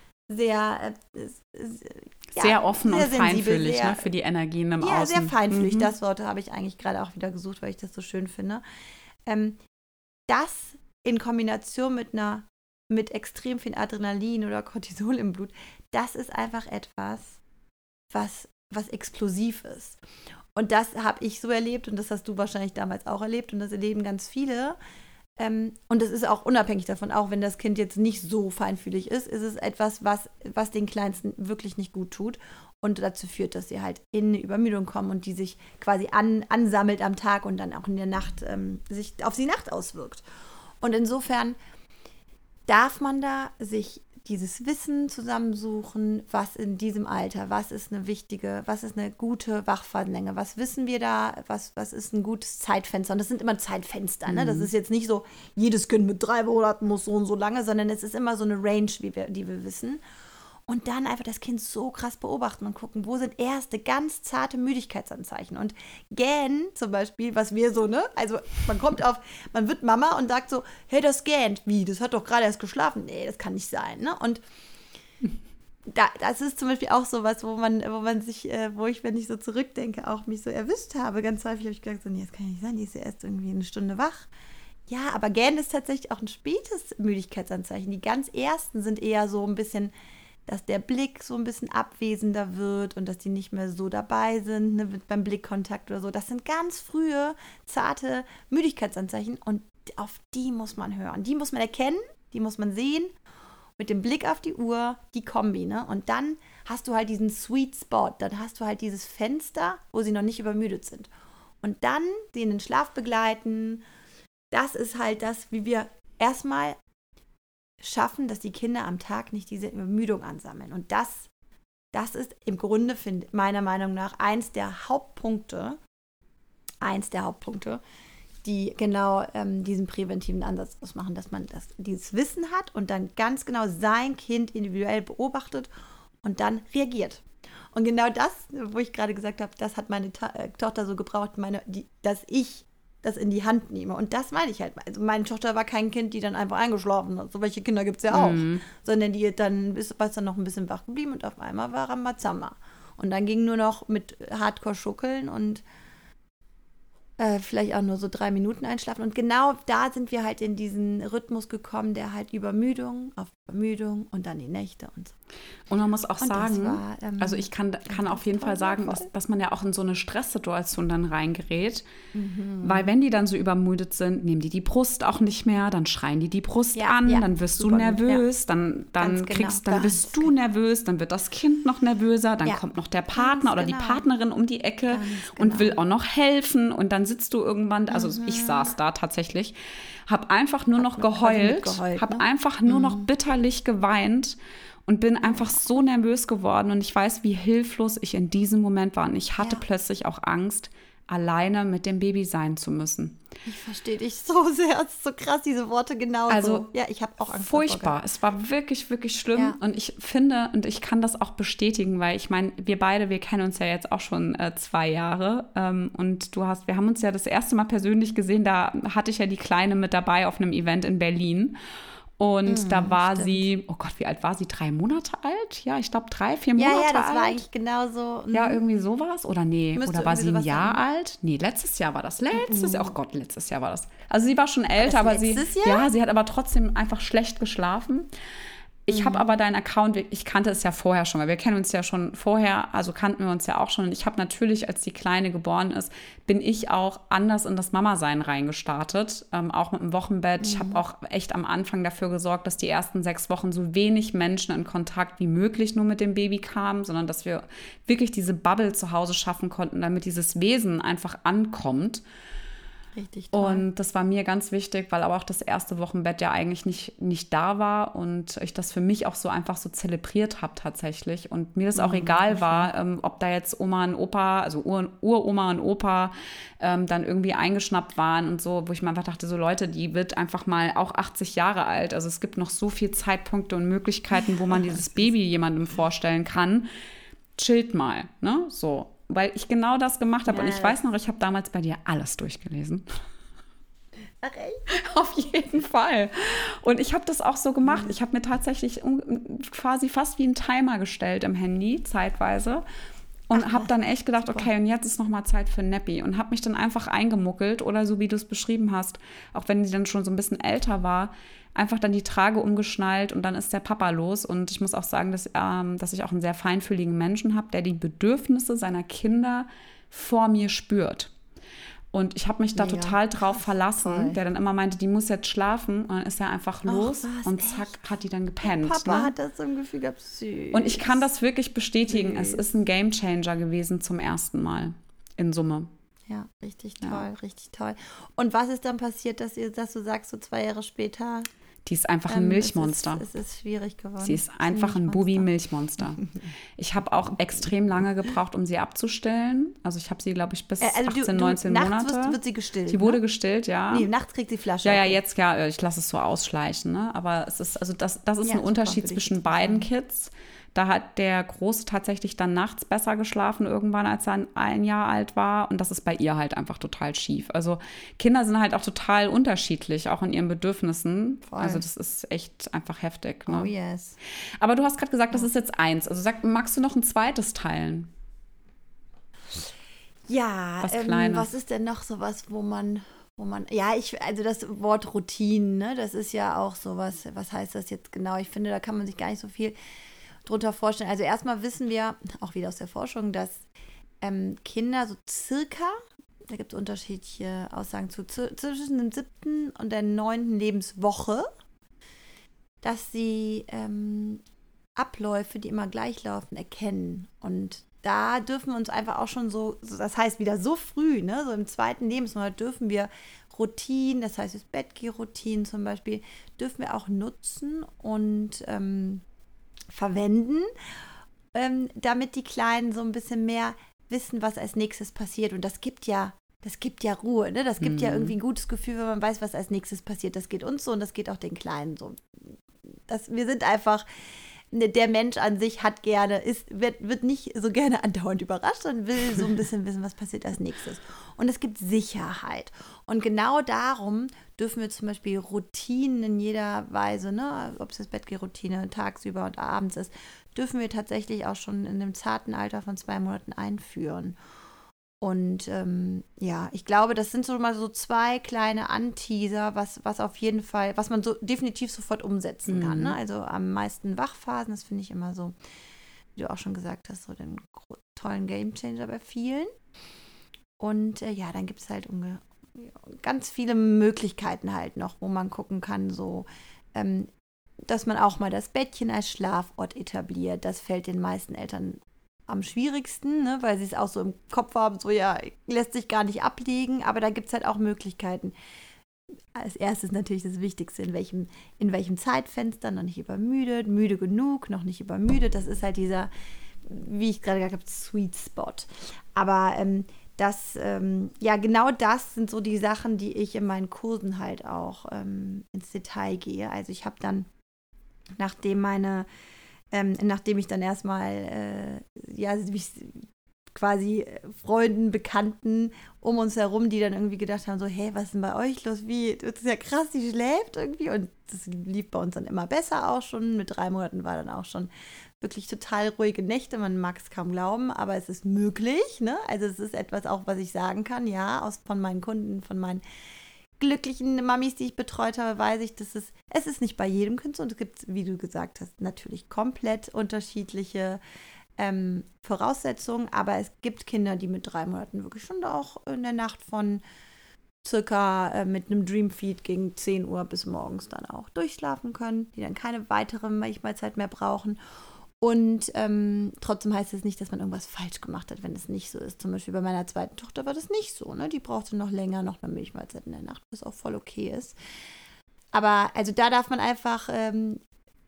S5: sehr, äh, ja,
S3: sehr offen
S5: sehr
S3: und
S5: sensibel,
S3: feinfühlig,
S5: sehr,
S3: ne, für die Energien im
S5: ja,
S3: Außen.
S5: Ja, sehr feinfühlig.
S3: Mhm.
S5: Das Wort habe ich eigentlich gerade auch wieder gesucht, weil ich das so schön finde. Ähm, das in Kombination mit einer, mit extrem viel Adrenalin oder Cortisol im Blut, das ist einfach etwas, was, was explosiv ist. Und das habe ich so erlebt und das hast du wahrscheinlich damals auch erlebt und das erleben ganz viele. Ähm, und das ist auch unabhängig davon, auch wenn das Kind jetzt nicht so feinfühlig ist, ist es etwas, was, was den Kleinsten wirklich nicht gut tut. und dazu führt, dass sie halt in eine Übermüdung kommen und die sich quasi an, ansammelt am Tag und dann auch in der Nacht ähm, sich auf die Nacht auswirkt. Und insofern darf man da sich dieses Wissen zusammensuchen, was in diesem Alter, was ist eine wichtige, was ist eine gute Wachphasenlänge, was wissen wir da, was, was ist ein gutes Zeitfenster. Und das sind immer Zeitfenster, ne? Das ist jetzt nicht so, jedes Kind mit drei Monaten muss so und so lange, sondern es ist immer so eine Range, wie wir, die wir wissen. Und dann einfach das Kind so krass beobachten und gucken, wo sind erste ganz zarte Müdigkeitsanzeichen. Und Gähnen zum Beispiel, was wir so, ne? Also man kommt auf, man wird Mama und sagt so, hey, das gähnt. Wie, das hat doch gerade erst geschlafen. Nee, das kann nicht sein, ne? Und da, das ist zum Beispiel auch so was, wo man, wo man sich, äh, wo ich, wenn ich so zurückdenke, auch mich so erwischt habe. Ganz häufig habe ich gedacht, so, nee, das kann nicht sein, die ist ja erst irgendwie eine Stunde wach. Ja, aber Gähnen ist tatsächlich auch ein spätes Müdigkeitsanzeichen. Die ganz ersten sind eher so ein bisschen, dass der Blick so ein bisschen abwesender wird und dass die nicht mehr so dabei sind, ne, beim Blickkontakt oder so. Das sind ganz frühe, zarte Müdigkeitsanzeichen und auf die muss man hören. Die muss man erkennen, die muss man sehen, mit dem Blick auf die Uhr, die Kombi, ne? Und dann hast du halt diesen Sweet Spot, dann hast du halt dieses Fenster, wo sie noch nicht übermüdet sind. Und dann sie in den Schlaf begleiten, das ist halt das, wie wir erstmal schaffen, dass die Kinder am Tag nicht diese Übermüdung ansammeln. Und das, das ist im Grunde, find, meiner Meinung nach, eins der Hauptpunkte, eins der Hauptpunkte, die genau ähm, diesen präventiven Ansatz ausmachen, dass man das, dieses Wissen hat und dann ganz genau sein Kind individuell beobachtet und dann reagiert. Und genau das, wo ich gerade gesagt habe, das hat meine Ta- äh, Tochter so gebraucht, meine, die, dass ich das in die Hand nehme. Und das meine ich halt. Also meine Tochter war kein Kind, die dann einfach eingeschlafen hat. So welche Kinder gibt es ja auch. Mhm. Sondern die dann ist, war dann noch ein bisschen wach geblieben und auf einmal war Ramazamba. Und dann ging nur noch mit Hardcore schuckeln und äh, vielleicht auch nur so drei Minuten einschlafen. Und genau da sind wir halt in diesen Rhythmus gekommen, der halt Übermüdung auf Übermüdung und dann die Nächte und so.
S3: Und man muss auch
S5: und
S3: sagen,
S5: war, ähm,
S3: also ich kann, kann auf jeden Fall sagen, dass, dass man ja auch in so eine Stresssituation dann reingerät, mhm. weil wenn die dann so übermüdet sind, nehmen die die Brust auch nicht mehr, dann schreien die die Brust
S5: ja,
S3: an,
S5: ja,
S3: dann wirst du
S5: super,
S3: nervös,
S5: ja.
S3: dann, dann,
S5: genau,
S3: kriegst, dann bist du nervös, dann wird das Kind noch nervöser, dann
S5: ja.
S3: kommt noch der Partner
S5: Ganz
S3: oder
S5: genau.
S3: die Partnerin um die Ecke
S5: Ganz
S3: und
S5: genau.
S3: will auch noch helfen und dann sitzt du irgendwann, also
S5: Mhm.
S3: ich saß da tatsächlich, habe einfach nur
S5: Hab
S3: noch
S5: noch
S3: geheult,
S5: geheult,
S3: habe
S5: ne?
S3: einfach nur
S5: Mhm.
S3: noch bitterlich geweint und bin einfach so nervös geworden und ich weiß, wie hilflos ich in diesem Moment war. Und ich hatte
S5: Ja.
S3: plötzlich auch Angst, alleine mit dem Baby sein zu müssen.
S5: Ich verstehe dich so sehr. Es ist so krass, diese Worte genau
S3: Also,
S5: so. Ja, ich habe auch Angst davor
S3: Furchtbar.
S5: gehabt.
S3: Es war wirklich, wirklich schlimm.
S5: Ja.
S3: Und ich finde, und ich kann das auch bestätigen, weil ich meine, wir beide, wir kennen uns ja jetzt auch schon äh, zwei Jahre. Ähm, und du hast, wir haben uns ja das erste Mal persönlich gesehen, da hatte ich ja die Kleine mit dabei auf einem Event in Berlin. Und
S5: Mm,
S3: da war
S5: stimmt.
S3: sie, oh Gott, wie alt war sie? Drei Monate alt? Ja, ich glaube drei, vier
S5: Ja,
S3: Monate
S5: ja, das
S3: alt.
S5: war eigentlich genauso.
S3: Ja, irgendwie sowas. Oder nee,
S5: Müsste
S3: oder war sie ein
S5: irgendwie sowas
S3: Jahr
S5: sein.
S3: alt? Nee, letztes Jahr war das. Letztes Jahr, oh Gott, letztes Jahr war das. Also sie war schon älter,
S5: das
S3: aber sie,
S5: letztes Jahr?
S3: ja, sie hat aber trotzdem einfach schlecht geschlafen. Ich habe aber deinen Account, ich kannte es ja vorher schon, weil wir kennen uns ja schon vorher, also kannten wir uns ja auch schon. Und ich habe natürlich, als die Kleine geboren ist, bin ich auch anders in das Mama-Sein reingestartet, ähm, auch mit dem Wochenbett. Mhm. Ich habe auch echt am Anfang dafür gesorgt, dass die ersten sechs Wochen so wenig Menschen in Kontakt wie möglich nur mit dem Baby kamen, sondern dass wir wirklich diese Bubble zu Hause schaffen konnten, damit dieses Wesen einfach ankommt.
S5: Richtig toll.
S3: Und das war mir ganz wichtig, weil aber auch das erste Wochenbett ja eigentlich nicht, nicht da war und ich das für mich auch so einfach so zelebriert habe tatsächlich. Und mir das auch
S5: Mhm,
S3: egal war, ähm, ob da jetzt Oma und Opa, also Ur, Uroma und Opa ähm, dann irgendwie eingeschnappt waren und so, wo ich mir einfach dachte, so Leute, die wird einfach mal auch achtzig Jahre alt. Also es gibt noch so viele Zeitpunkte und Möglichkeiten, wo man dieses Baby jemandem vorstellen kann. Chillt mal, ne? So. Weil ich genau das gemacht habe.
S5: Ja,
S3: und ich weiß noch, ich habe damals bei dir alles durchgelesen.
S5: Ach, echt?
S3: Auf jeden Fall. Und ich habe das auch so gemacht. Ich habe mir tatsächlich quasi fast wie einen Timer gestellt im Handy, zeitweise. Und habe dann echt gedacht,
S5: super.
S3: okay, und jetzt ist noch mal Zeit für ein Nappy. Und habe mich dann einfach eingemuckelt oder so, wie du es beschrieben hast, auch wenn sie dann schon so ein bisschen älter war, einfach dann die Trage umgeschnallt und dann ist der Papa los. Und ich muss auch sagen, dass, ähm, dass ich auch einen sehr feinfühligen Menschen habe, der die Bedürfnisse seiner Kinder vor mir spürt. Und ich habe mich da
S5: Mega.
S3: total drauf
S5: Krass,
S3: verlassen,
S5: toll.
S3: der dann immer meinte, die muss jetzt schlafen. Und dann ist er einfach los
S5: was,
S3: und zack,
S5: echt?
S3: hat die dann gepennt.
S5: Papa
S3: ne?
S5: hat das so im Gefühl gehabt, süß.
S3: Und ich kann das wirklich bestätigen.
S5: Süß.
S3: Es ist ein Gamechanger gewesen zum ersten Mal in Summe.
S5: Ja, richtig
S3: Ja.
S5: toll, richtig toll. Und was ist dann passiert, dass, ihr, dass du sagst, so zwei Jahre später?
S3: Die ist einfach ein
S5: ähm,
S3: Milchmonster.
S5: Es ist, es ist schwierig geworden.
S3: Sie ist einfach ein Bubi-Milchmonster. Ich habe auch extrem lange gebraucht, um sie abzustellen. Also ich habe sie, glaube ich, bis
S5: Äh, also du-
S3: achtzehn,
S5: du-
S3: neunzehn
S5: nachts
S3: Monate.
S5: Wird, wird sie gestillt.
S3: Sie wurde
S5: ne?
S3: gestillt, ja.
S5: Nee, nachts kriegt sie Flasche.
S3: Ja, ja,
S5: okay.
S3: jetzt, ja, ich lasse es so ausschleichen, ne? Aber es ist, also das, das ist
S5: Ja,
S3: ein
S5: super,
S3: Unterschied
S5: würde ich
S3: zwischen
S5: jetzt
S3: beiden
S5: sagen.
S3: Kids. Da hat der Große tatsächlich dann nachts besser geschlafen irgendwann, als er ein Jahr alt war. Und das ist bei ihr halt einfach total schief. Also Kinder sind halt auch total unterschiedlich, auch in ihren Bedürfnissen.
S5: Voll.
S3: Also das ist echt einfach heftig. Ne?
S5: Oh yes.
S3: Aber du hast gerade gesagt, das ist jetzt eins. Also sag, magst du noch ein zweites teilen?
S5: Ja,
S3: Was
S5: ähm,
S3: Kleines.
S5: was ist denn noch sowas, wo man, wo man, ja, ich, also das Wort Routinen, ne, das ist ja auch sowas, was heißt das jetzt genau? Ich finde, da kann man sich gar nicht so viel drunter vorstellen. Also erstmal wissen wir, auch wieder aus der Forschung, dass ähm, Kinder so circa, da gibt es unterschiedliche Aussagen zu, zu, zwischen dem siebten und der neunten Lebenswoche, dass sie ähm, Abläufe, die immer gleich laufen, erkennen. Und da dürfen wir uns einfach auch schon so, so das heißt wieder so früh, ne, so im zweiten Lebensmonat dürfen wir Routinen, das heißt das Bettgeh-Routinen zum Beispiel, dürfen wir auch nutzen und ähm, verwenden, ähm, damit die Kleinen so ein bisschen mehr wissen, was als nächstes passiert. Und das gibt ja, das gibt ja Ruhe, ne? Das gibt
S3: Mhm.
S5: ja irgendwie ein gutes Gefühl, wenn man weiß, was als nächstes passiert. Das geht uns so und das geht auch den Kleinen so. Das, wir sind einfach, der Mensch an sich hat gerne, ist, wird, wird nicht so gerne andauernd überrascht, sondern will so ein bisschen wissen, was passiert als nächstes. Und es gibt Sicherheit. Und genau darum dürfen wir zum Beispiel Routinen in jeder Weise, ne, ob es das Bettgeh-Routine tagsüber und abends ist, dürfen wir tatsächlich auch schon in dem zarten Alter von zwei Monaten einführen. Und ähm, ja, ich glaube, das sind so mal so zwei kleine Anteaser, was, was auf jeden Fall, was man so definitiv sofort umsetzen kann.
S3: Mhm.
S5: Ne? Also am meisten Wachphasen, das finde ich immer so, wie du auch schon gesagt hast, so den gro- tollen Gamechanger bei vielen. Und äh, ja, dann gibt es halt unge- ganz viele Möglichkeiten halt noch, wo man gucken kann, so, ähm, dass man auch mal das Bettchen als Schlafort etabliert. Das fällt den meisten Eltern am schwierigsten, ne, weil sie es auch so im Kopf haben, so ja, lässt sich gar nicht ablegen, aber da gibt es halt auch Möglichkeiten. Als erstes natürlich das Wichtigste, in welchem, in welchem Zeitfenster, noch nicht übermüdet, müde genug, noch nicht übermüdet, das ist halt dieser, wie ich gerade gesagt habe, Sweet Spot. Aber ähm, das, ähm, ja, genau das sind so die Sachen, die ich in meinen Kursen halt auch ähm, ins Detail gehe. Also ich habe dann, nachdem meine Ähm, nachdem ich dann erstmal, äh, ja, mich quasi Freunden, Bekannten um uns herum, die dann irgendwie gedacht haben, so, hey, was ist denn bei euch los? Wie, das ist ja krass, die schläft irgendwie. Und das lief bei uns dann immer besser auch schon. Mit drei Monaten war dann auch schon wirklich total ruhige Nächte. Man mag es kaum glauben, aber es ist möglich, ne? Also es ist etwas auch, was ich sagen kann, ja, aus, von meinen Kunden, von meinen glücklichen Mamis, die ich betreut habe, weiß ich, dass es, es ist nicht bei jedem Kind so. Und es gibt, wie du gesagt hast, natürlich komplett unterschiedliche ähm, Voraussetzungen. Aber es gibt Kinder, die mit drei Monaten wirklich schon auch in der Nacht von circa äh, mit einem Dreamfeed gegen zehn Uhr bis morgens dann auch durchschlafen können, die dann keine weitere Milchmahlzeit mehr brauchen. Und ähm, trotzdem heißt es nicht, dass man irgendwas falsch gemacht hat, wenn es nicht so ist. Zum Beispiel bei meiner zweiten Tochter war das nicht so. Ne? Die brauchte noch länger, noch eine Milchmahlzeit in der Nacht, was auch voll okay ist. Aber also da darf man einfach ähm,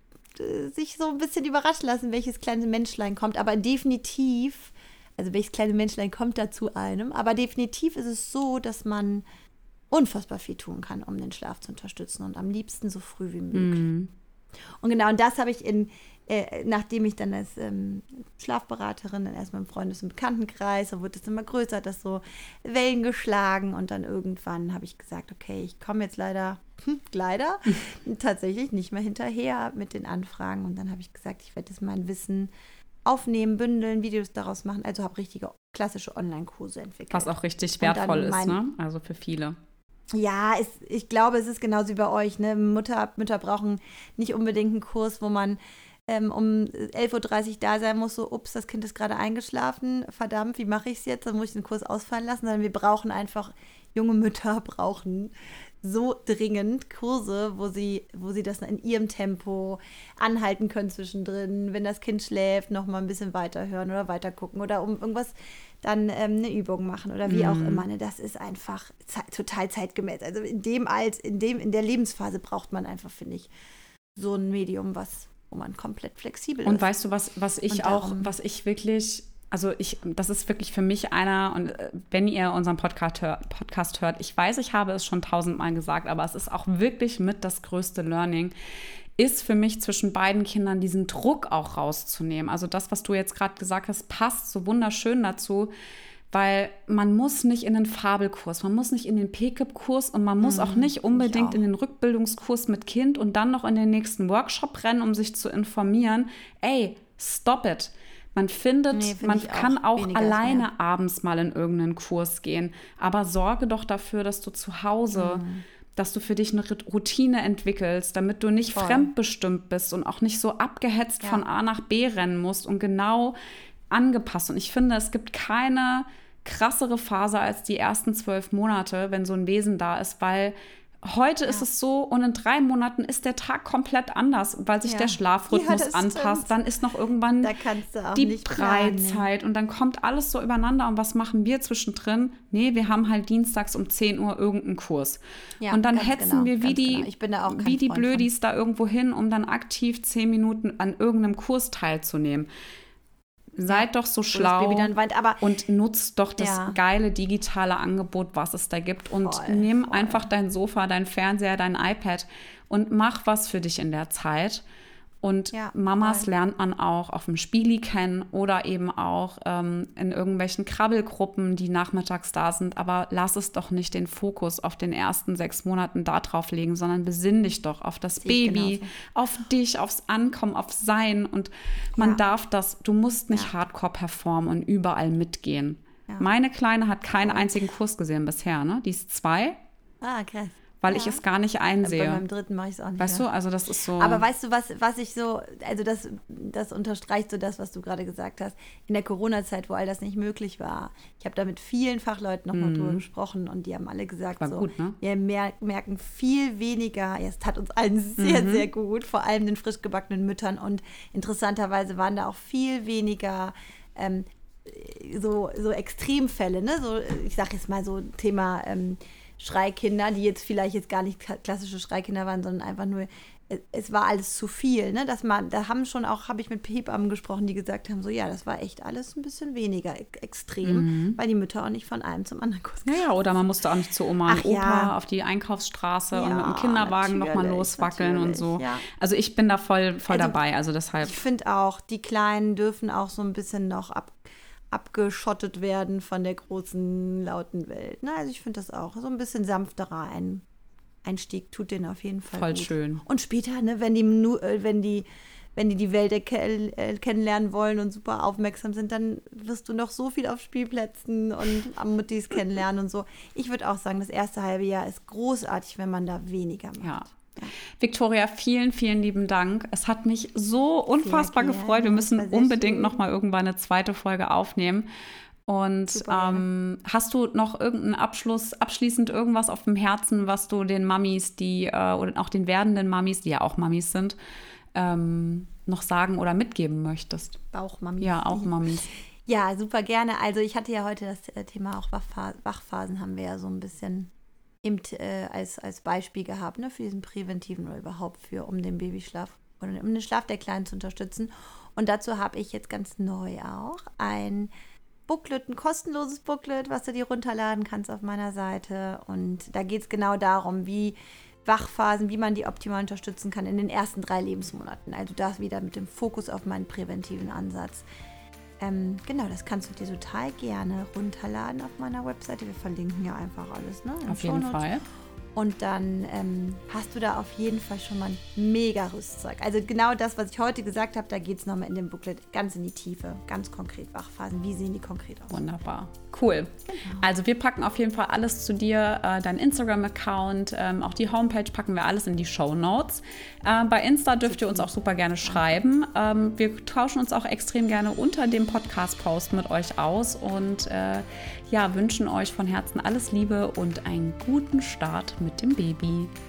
S5: sich so ein bisschen überraschen lassen, welches kleine Menschlein kommt. Aber definitiv, also welches kleine Menschlein kommt da zu einem. Aber definitiv ist es so, dass man unfassbar viel tun kann, um den Schlaf zu unterstützen. Und am liebsten so früh wie möglich.
S3: Mhm.
S5: Und genau, und das habe ich in Äh, nachdem ich dann als ähm, Schlafberaterin dann erstmal im Freundes- und Bekanntenkreis, da wurde es immer größer, hat das so Wellen geschlagen und dann irgendwann habe ich gesagt, okay, ich komme jetzt leider, hm, leider tatsächlich nicht mehr hinterher mit den Anfragen und dann habe ich gesagt, ich werde jetzt mein Wissen aufnehmen, bündeln, Videos daraus machen, also habe richtige klassische Online-Kurse entwickelt.
S3: Was auch richtig
S5: Und dann
S3: wertvoll ist,
S5: mein-
S3: ne? Also für viele.
S5: Ja, es, ich glaube, es ist genauso wie bei euch. Ne? Mutter, Mütter brauchen nicht unbedingt einen Kurs, wo man ähm, um elf Uhr dreißig da sein muss, so, ups, das Kind ist gerade eingeschlafen, verdammt, wie mache ich es jetzt? Dann muss ich den Kurs ausfallen lassen, sondern wir brauchen einfach, junge Mütter brauchen so dringend Kurse, wo sie, wo sie das in ihrem Tempo anhalten können zwischendrin, wenn das Kind schläft, noch mal ein bisschen weiterhören oder weiter gucken oder um irgendwas dann ähm, eine Übung machen oder wie mm. auch immer. Ne? Das ist einfach ze- total zeitgemäß. Also in dem Alt, in dem, in der Lebensphase braucht man einfach, finde ich, so ein Medium, was, wo man komplett flexibel ist.
S3: Und weißt du, was, was ich
S5: darum,
S3: auch, was ich wirklich, also ich, das ist wirklich für mich einer, und wenn ihr unseren Podcast, hör, Podcast hört, ich weiß, ich habe es schon tausendmal gesagt, aber es ist auch wirklich mit das größte Learning, ist für mich zwischen beiden Kindern diesen Druck auch rauszunehmen. Also das, was du jetzt gerade gesagt hast, passt so wunderschön dazu, weil man muss nicht in den Fabelkurs, man muss nicht in den P K I P-Kurs und man muss
S5: Mhm,
S3: auch nicht unbedingt
S5: auch.
S3: in den Rückbildungskurs mit Kind und dann noch in den nächsten Workshop rennen, um sich zu informieren. Ey, stop it. Man findet,
S5: Nee, find
S3: man
S5: ich
S3: kann
S5: auch.
S3: auch
S5: Weniger ist
S3: alleine
S5: mehr.
S3: abends mal in irgendeinen Kurs gehen, aber sorge doch dafür, dass du zu Hause,
S5: Mhm.
S3: dass du für dich eine Routine entwickelst, damit du nicht
S5: Voll.
S3: fremdbestimmt bist und auch nicht so abgehetzt
S5: Ja.
S3: von A nach B rennen musst und genau angepasst. Und ich finde, es gibt keine krassere Phase als die ersten zwölf Monate, wenn so ein Wesen da ist, weil heute ist es so und in drei Monaten ist der Tag komplett anders, weil sich
S5: Ja.
S3: der Schlafrhythmus
S5: Ja, das
S3: anpasst.
S5: stimmt.
S3: Dann ist noch irgendwann
S5: Da kannst du auch
S3: die
S5: nicht planen, ne?
S3: Freizeit und dann kommt alles so übereinander. Und was machen wir zwischendrin? Nee, wir haben halt dienstags um zehn Uhr irgendeinen Kurs.
S5: Ja,
S3: und dann
S5: ganz
S3: hetzen
S5: genau,
S3: wir wie
S5: ganz
S3: die,
S5: genau. Ich bin da auch kein
S3: wie die
S5: Freund
S3: Blödis da irgendwo hin, um dann aktiv zehn Minuten an irgendeinem Kurs teilzunehmen. Seid doch so
S5: Wo das
S3: schlau
S5: Baby dann weint, aber
S3: und nutzt doch das
S5: Ja.
S3: geile digitale Angebot, was es da gibt. Und
S5: Voll,
S3: nimm
S5: voll.
S3: einfach dein Sofa, dein Fernseher, dein iPad und mach was für dich in der Zeit. Und
S5: Ja,
S3: Mamas
S5: voll.
S3: lernt man auch auf dem Spieli kennen oder eben auch ähm, in irgendwelchen Krabbelgruppen, die nachmittags da sind. Aber lass es doch nicht den Fokus auf den ersten sechs Monaten da drauf legen, sondern besinn dich doch auf das
S5: Sehe ich
S3: Baby,
S5: genauso.
S3: auf dich, aufs Ankommen, auf Sein. Und man
S5: Ja.
S3: darf das, du musst nicht
S5: Ja.
S3: hardcore performen und überall mitgehen.
S5: Ja.
S3: Meine Kleine hat keinen einzigen Kurs gesehen bisher, ne? Die ist zwei,
S5: ah, krass.
S3: weil
S5: Ja.
S3: ich es gar nicht
S5: Bei
S3: einsehe.
S5: meinem dritten mache ich es auch nicht.
S3: Weißt
S5: mehr.
S3: du, also das ist so.
S5: Aber weißt du, was, was ich so, also das, das unterstreicht so das, was du gerade gesagt hast. In der Corona-Zeit, wo all das nicht möglich war. Ich habe da mit vielen Fachleuten nochmal drüber gesprochen und die haben alle gesagt,
S3: War
S5: so,
S3: gut, ne?
S5: wir mer- merken viel weniger, ja, es tat uns allen sehr,
S3: Mhm.
S5: sehr gut, vor allem den frisch gebackenen Müttern und interessanterweise waren da auch viel weniger ähm, so, so Extremfälle, ne? So, ich sage jetzt mal so Thema ähm, Schreikinder, die jetzt vielleicht jetzt gar nicht klassische Schreikinder waren, sondern einfach nur, es, es war alles zu viel, ne? Dass man, da haben schon auch, habe ich mit Hebammen gesprochen, die gesagt haben, so ja, das war echt alles ein bisschen weniger e- extrem, weil die Mütter auch nicht von einem zum anderen Kurs
S3: ja, ja, oder man musste auch nicht zu Oma und
S5: Ach
S3: Opa
S5: ja.
S3: auf die Einkaufsstraße und
S5: Ja,
S3: mit dem Kinderwagen nochmal
S5: natürlich,
S3: loswackeln und so.
S5: natürlich, ja.
S3: Also ich bin da voll, voll
S5: Also,
S3: dabei, also deshalb.
S5: Ich finde auch, die Kleinen dürfen auch so ein bisschen noch ab, abgeschottet werden von der großen, lauten Welt. Ne? Also ich finde das auch. So ein bisschen sanfterer ein, Einstieg tut denen auf jeden Fall
S3: Voll
S5: gut.
S3: schön.
S5: Und später, ne, wenn die, nu- äh, wenn die, wenn die die Welt erke- äh, kennenlernen wollen und super aufmerksam sind, dann wirst du noch so viel auf Spielplätzen und am Muttis kennenlernen und so. Ich würde auch sagen, das erste halbe Jahr ist großartig, wenn man da weniger macht.
S3: Ja. Victoria, vielen, vielen lieben Dank. Es hat mich so unfassbar
S5: gerne.
S3: gefreut. Wir
S5: Das war
S3: müssen
S5: sehr
S3: unbedingt
S5: schön.
S3: noch mal irgendwann eine zweite Folge aufnehmen. Und
S5: Super,
S3: ähm, hast du noch irgendeinen Abschluss, abschließend irgendwas auf dem Herzen, was du den Mamis, die äh, oder auch den werdenden Mamis, die ja auch Mamis sind, ähm, noch sagen oder mitgeben möchtest?
S5: Bauchmami.
S3: Ja, auch Mamis.
S5: Ja, super gerne. Also ich hatte ja heute das äh, Thema auch Wachpha- Wachphasen haben wir ja so ein bisschen im, äh, als, als Beispiel gehabt, ne, für diesen präventiven oder überhaupt für, um den Babyschlaf oder um den Schlaf der Kleinen zu unterstützen. Und dazu habe ich jetzt ganz neu auch ein Booklet, ein kostenloses Booklet, was du dir runterladen kannst auf meiner Seite. Und da geht es genau darum, wie Wachphasen, wie man die optimal unterstützen kann in den ersten drei Lebensmonaten. Also das wieder mit dem Fokus auf meinen präventiven Ansatz. Ähm, genau, das kannst du dir total gerne runterladen auf meiner Webseite. Wir verlinken ja einfach alles, ne? in den
S3: Auf jeden
S5: Shownotes.
S3: Fall.
S5: Und dann ähm, hast du da auf jeden Fall schon mal ein mega Rüstzeug. Also genau das, was ich heute gesagt habe, da geht es nochmal in dem Booklet ganz in die Tiefe, ganz konkret Wachphasen. Wie sehen die konkret aus?
S3: Wunderbar. Cool. Genau. Also wir packen auf jeden Fall alles zu dir, äh, dein Instagram-Account, ähm, auch die Homepage packen wir alles in die Shownotes. Äh, bei Insta dürft ihr uns auch super gerne schreiben. Ähm, wir tauschen uns auch extrem gerne unter dem Podcast-Post mit euch aus und äh, ja, wünschen euch von Herzen alles Liebe und einen guten Start mit dem Baby.